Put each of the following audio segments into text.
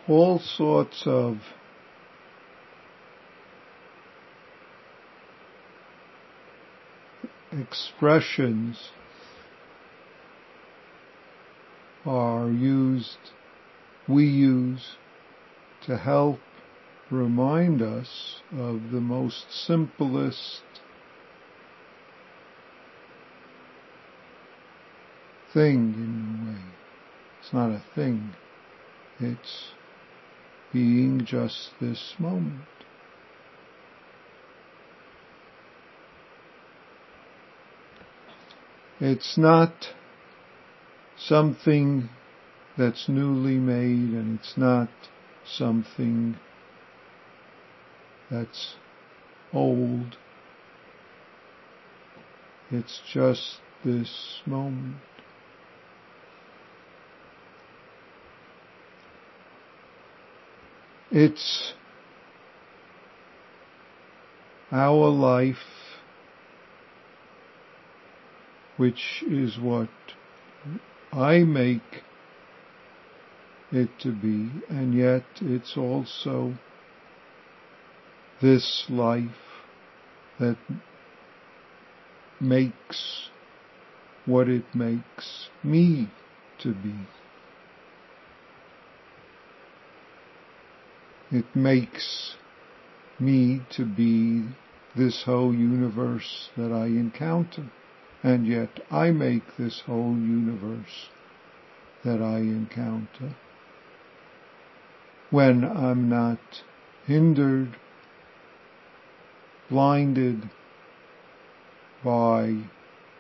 all sorts of expressions we use to help remind us of the most simplest thing in a way. It's not a thing. It's being just this moment. It's not something that's newly made, and it's not something that's old. It's just this moment. It's our life, which is what I make it to be, and yet it's also this life that makes what it makes me to be. It makes me to be this whole universe that I encounter, and yet I make this whole universe that I encounter when I'm not hindered, blinded by,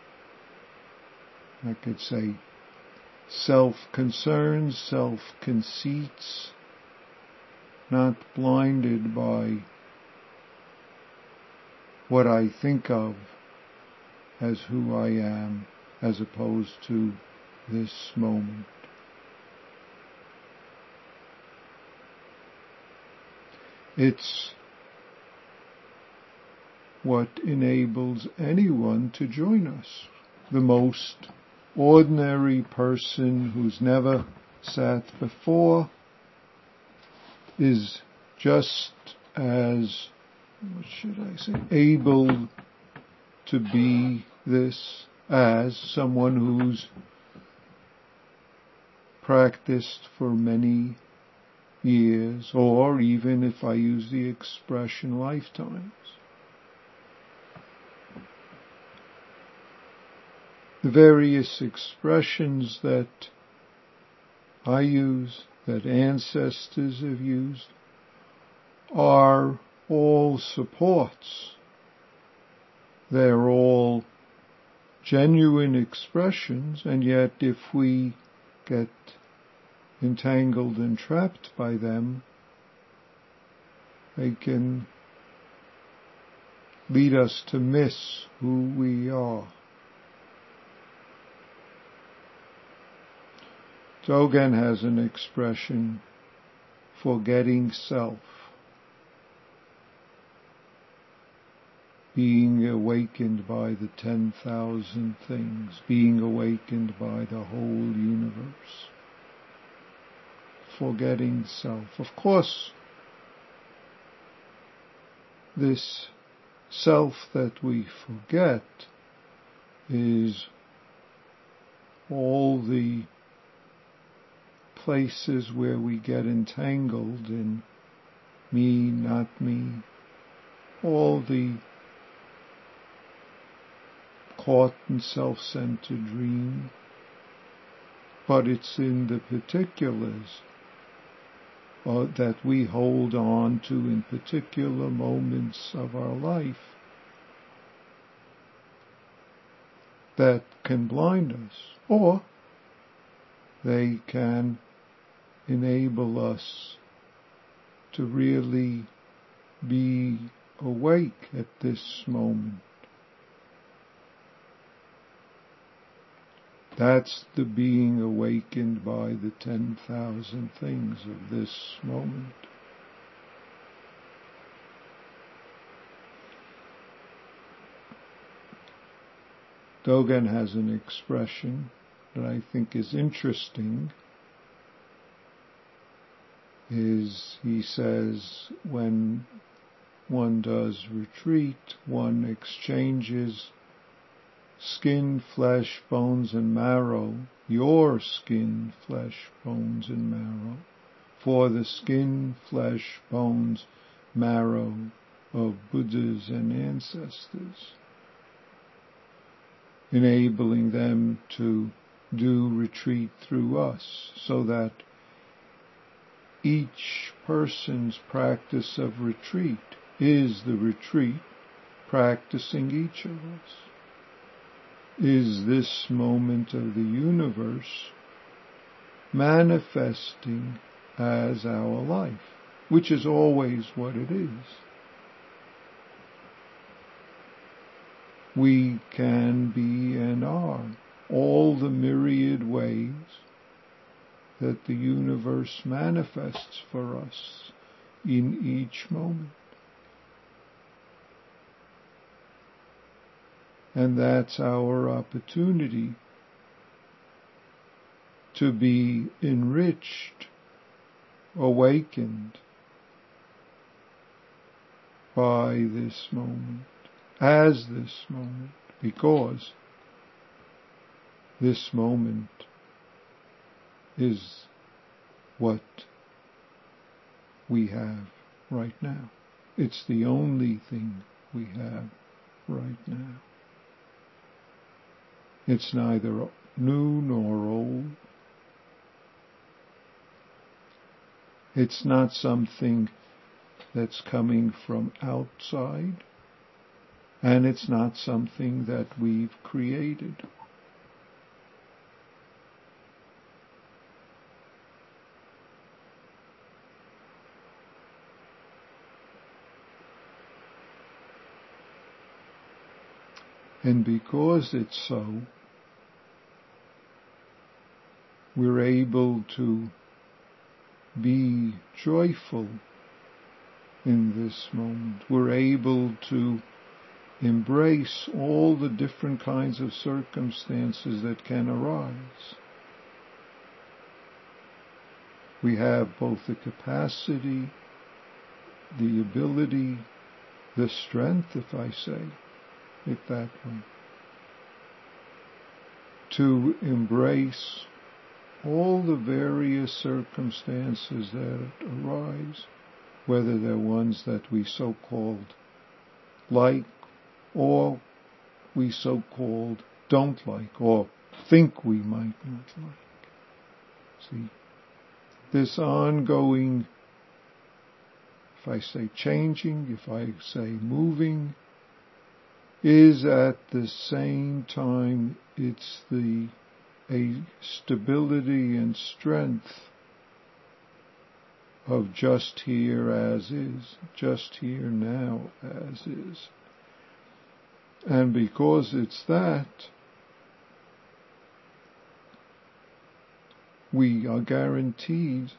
I could say, self-concerns, self-conceits, not blinded by what I think of as who I am, as opposed to this moment. It's what enables anyone to join us. The most ordinary person who's never sat before is just as, able to be this as someone who's practiced for many years, or even, if I use the expression, lifetimes. The various expressions that I use, that ancestors have used, are all supports. They're all genuine expressions, and yet if we get entangled and trapped by them, they can lead us to miss who we are. Dogen has an expression, forgetting self, being awakened by the 10,000 things, being awakened by the whole universe. Forgetting self. Of course, this self that we forget is all the places where we get entangled in me, not me, all the caught in self-centered dream, but it's in the particulars that we hold on to in particular moments of our life that can blind us, or they can enable us to really be awake at this moment. That's the being awakened by the 10,000 things of this moment. Dogen has an expression that I think is interesting. is, he says, when one does retreat, one exchanges skin, flesh, bones, and marrow, your skin, flesh, bones, and marrow, for the skin, flesh, bones, marrow of Buddhas and ancestors, enabling them to do retreat through us, so that each person's practice of retreat is the retreat practicing each of us. Is this moment of the universe manifesting as our life, which is always what it is. We can be and are all the myriad ways that the universe manifests for us in each moment. And that's our opportunity to be enriched, awakened by this moment, as this moment, because this moment is what we have right now. It's the only thing we have right now. It's neither new nor old. It's not something that's coming from outside, and it's not something that we've created. And because it's so, we're able to be joyful in this moment. We're able to embrace all the different kinds of circumstances that can arise. We have both the capacity, the ability, the strength, if I say it that way, to embrace all the various circumstances that arise, whether they're ones that we so-called like, or we so-called don't like, or think we might not like. See, this ongoing, if I say changing, if I say moving, is at the same time, it's a stability and strength of just here as is, just here now as is. And because it's that, we are guaranteed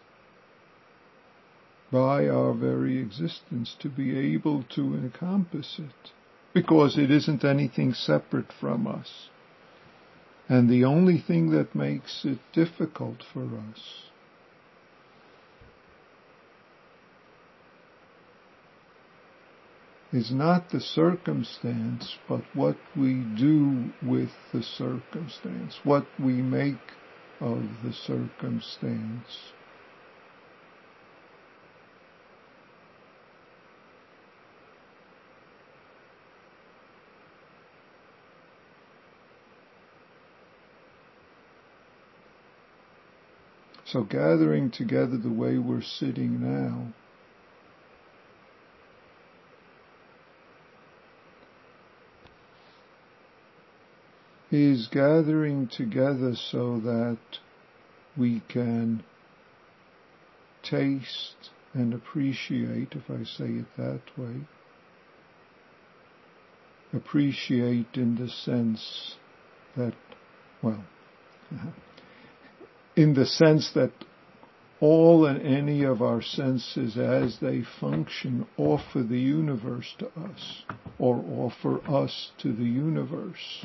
by our very existence to be able to encompass it, because it isn't anything separate from us. And the only thing that makes it difficult for us is not the circumstance, but what we do with the circumstance, what we make of the circumstance. So gathering together the way we're sitting now, is gathering together so that we can taste and appreciate, if I say it that way, appreciate in the sense that, well, in the sense that all and any of our senses as they function offer the universe to us, or offer us to the universe.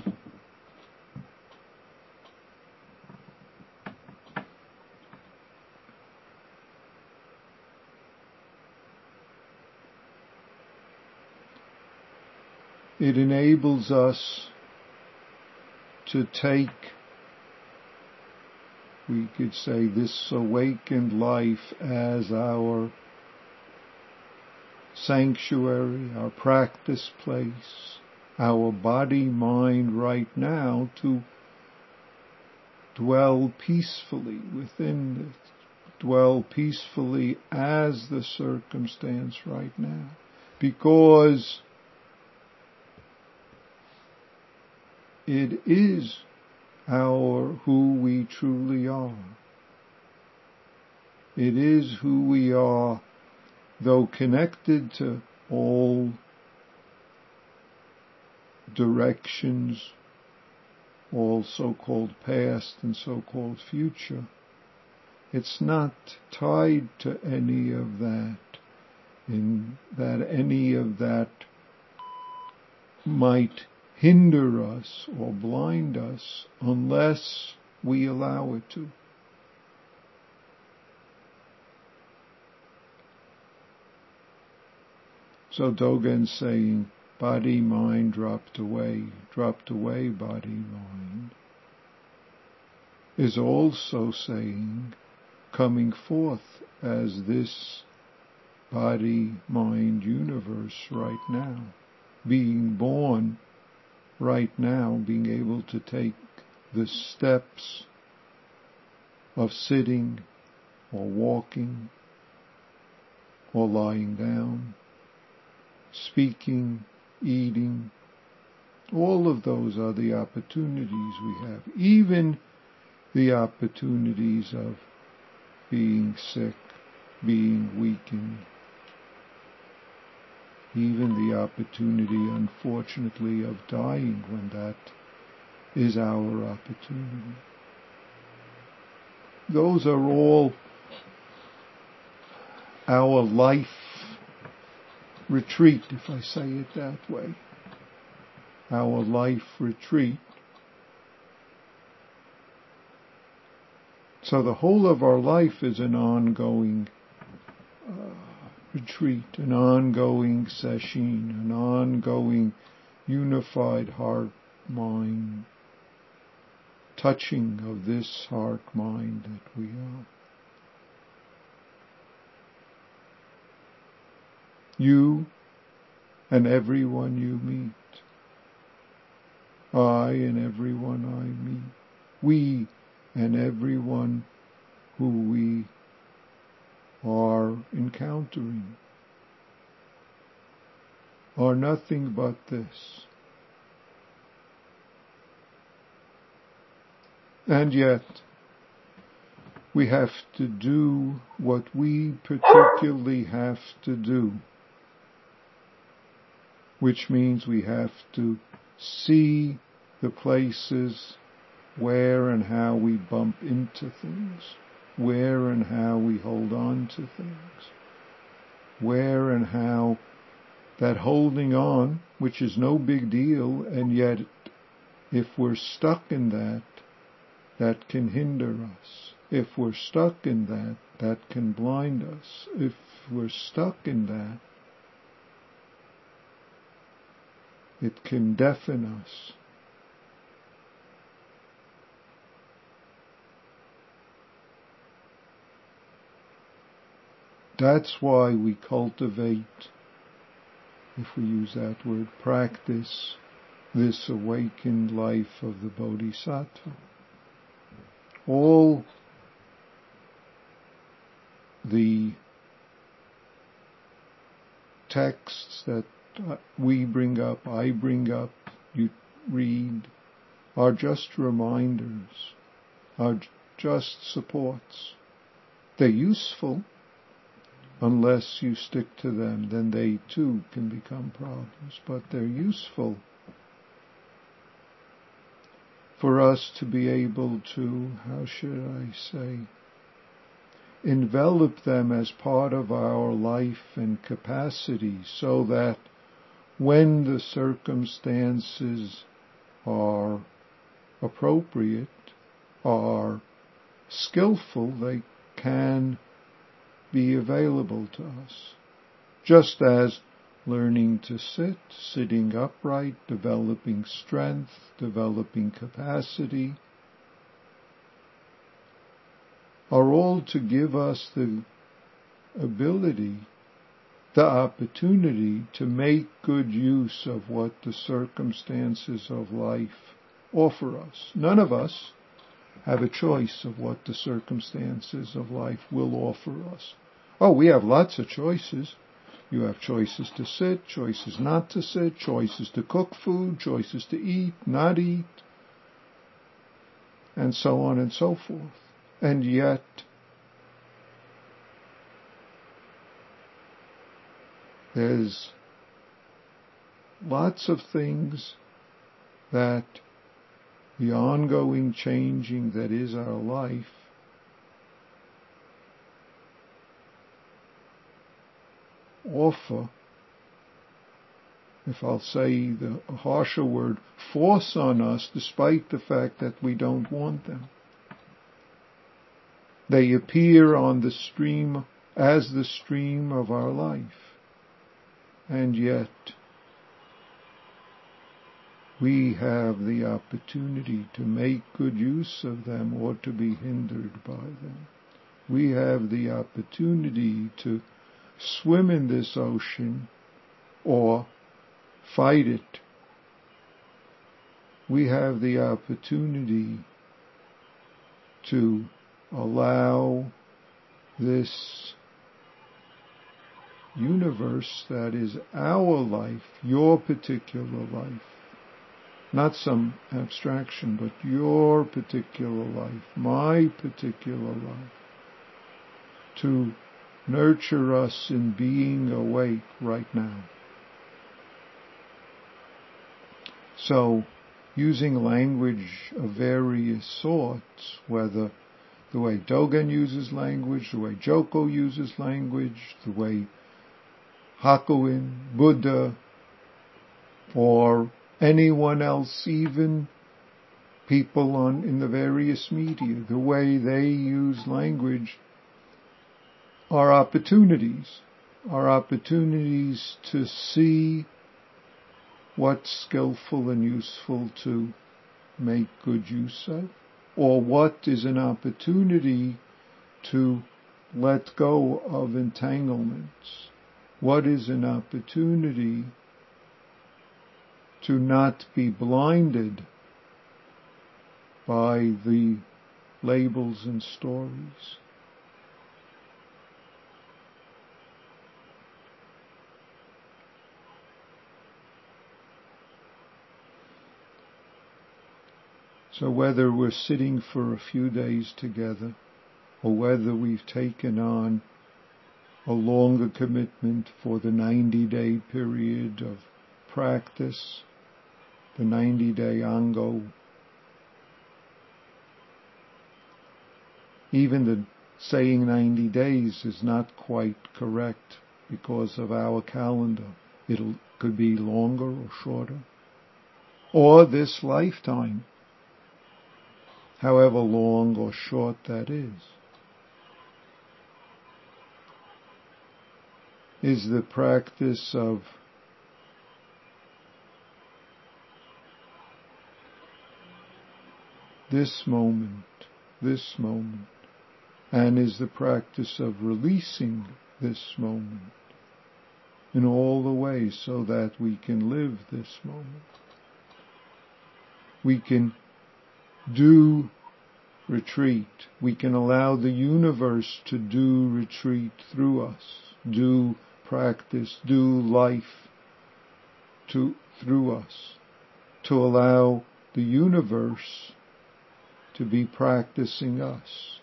It enables us to take, we could say, this awakened life as our sanctuary, our practice place, our body-mind right now, to dwell peacefully within it, dwell peacefully as the circumstance right now, because it is who we truly are. It is who we are, though connected to all directions, all so-called past and so-called future. It's not tied to any of that, in that any of that might hinder us or blind us unless we allow it to. So Dogen's saying, body, mind dropped away, body, mind, is also saying, coming forth as this body, mind universe right now, being born right now, being able to take the steps of sitting or walking or lying down, speaking, eating. All of those are the opportunities we have. Even the opportunities of being sick, being weakened. Even the opportunity, unfortunately, of dying when that is our opportunity. Those are all our life retreat, if I say it that way. Our life retreat. So the whole of our life is an ongoing retreat, an ongoing sesshin, an ongoing unified heart-mind, touching of this heart-mind that we are. You and everyone you meet. I and everyone I meet. We and everyone who we are encountering are nothing but this. And yet, we have to do what we particularly have to do, which means we have to see the places where and how we bump into things, where and how we hold on to things, where and how that holding on, which is no big deal, and yet if we're stuck in that, that can hinder us. If we're stuck in that, that can blind us. If we're stuck in that, it can deafen us. That's why we cultivate, if we use that word, practice this awakened life of the Bodhisattva. All the texts that we bring up, I bring up, you read, are just reminders, are just supports. They're useful. Unless you stick to them, then they too can become problems. But they're useful for us to be able to, how should I say, envelop them as part of our life and capacity, so that when the circumstances are appropriate, are skillful, they can be available to us. Just as learning to sit, sitting upright, developing strength, developing capacity, are all to give us the ability, the opportunity to make good use of what the circumstances of life offer us. None of us have a choice of what the circumstances of life will offer us. Oh, we have lots of choices. You have choices to sit, choices not to sit, choices to cook food, choices to eat, not eat, and so on and so forth. And yet, there's lots of things that the ongoing changing that is our life offer, if I'll say the harsher word, force on us despite the fact that we don't want them. They appear on the stream as the stream of our life. And yet, we have the opportunity to make good use of them or to be hindered by them. We have the opportunity to swim in this ocean or fight it. We have the opportunity to allow this universe that is our life, your particular life, not some abstraction, but your particular life, my particular life, to nurture us in being awake right now. So, using language of various sorts, whether the way Dogen uses language, the way Joko uses language, the way Hakuin, Buddha, or anyone else, even people in the various media, the way they use language, are opportunities to see what's skillful and useful to make good use of, or what is an opportunity to let go of entanglements. What is an opportunity to not be blinded by the labels and stories. So whether we're sitting for a few days together, or whether we've taken on a longer commitment for the 90-day period of practice, the 90-day Ango, even the saying 90 days is not quite correct because of our calendar. It could be longer or shorter. Or this lifetime, however long or short that is the practice of this moment, and is the practice of releasing this moment in all the ways so that we can live this moment. We can do retreat. We can allow the universe to do retreat through us, do practice, do life through us, to allow the universe to be practicing us.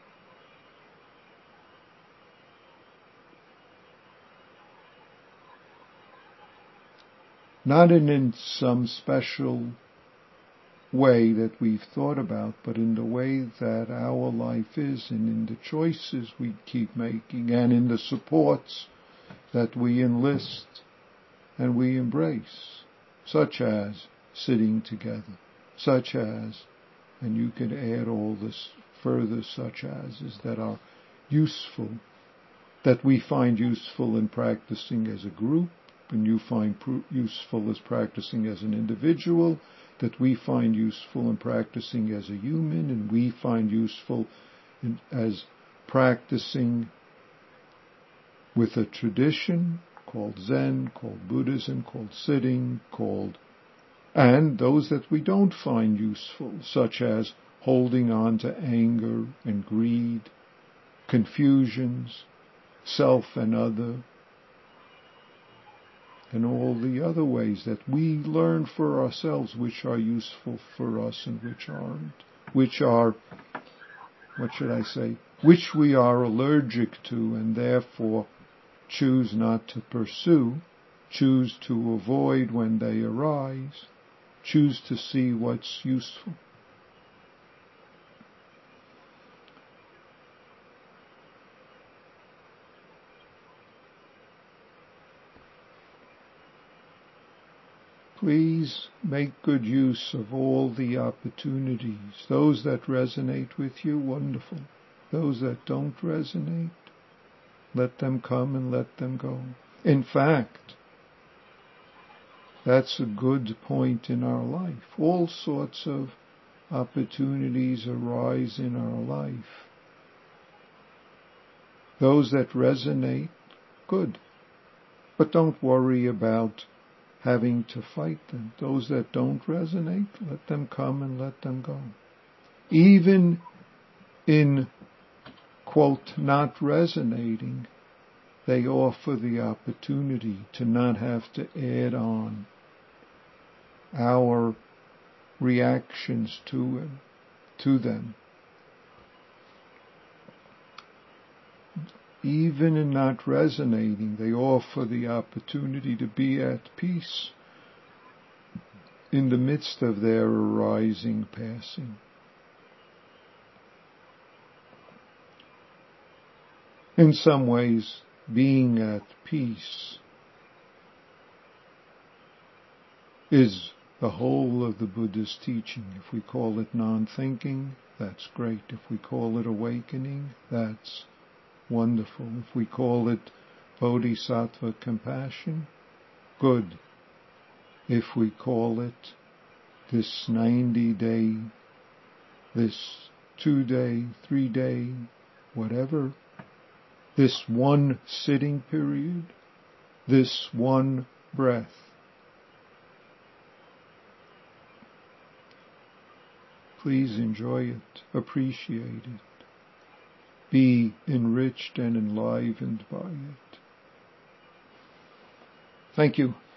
Not in some special way that we've thought about, but in the way that our life is, and in the choices we keep making, and in the supports that we enlist and we embrace, such as sitting together, such as, and you can add all this further such as that are useful, that we find useful in practicing as a group, and you find useful as practicing as an individual, that we find useful in practicing as a human, and we find useful as practicing with a tradition called Zen, called Buddhism, called sitting, and those that we don't find useful, such as holding on to anger and greed, confusions, self and other, and all the other ways that we learn for ourselves which are useful for us and which aren't, which are, which we are allergic to and therefore choose not to pursue, choose to avoid when they arise, choose to see what's useful. Please make good use of all the opportunities. Those that resonate with you, wonderful. Those that don't resonate, let them come and let them go. In fact, that's a good point in our life. All sorts of opportunities arise in our life. Those that resonate, good. But don't worry about having to fight them. Those that don't resonate, let them come and let them go. Even in, quote, not resonating, they offer the opportunity to not have to add on our reactions to them. Even in not resonating, they offer the opportunity to be at peace in the midst of their arising, passing. In some ways, being at peace is the whole of the Buddha's teaching. If we call it non-thinking, that's great. If we call it awakening, that's wonderful. If we call it bodhisattva compassion, good. If we call it this 90-day, this 2-day, 3-day, whatever, this one sitting period, this one breath, please enjoy it, appreciate it. Be enriched and enlivened by it. Thank you.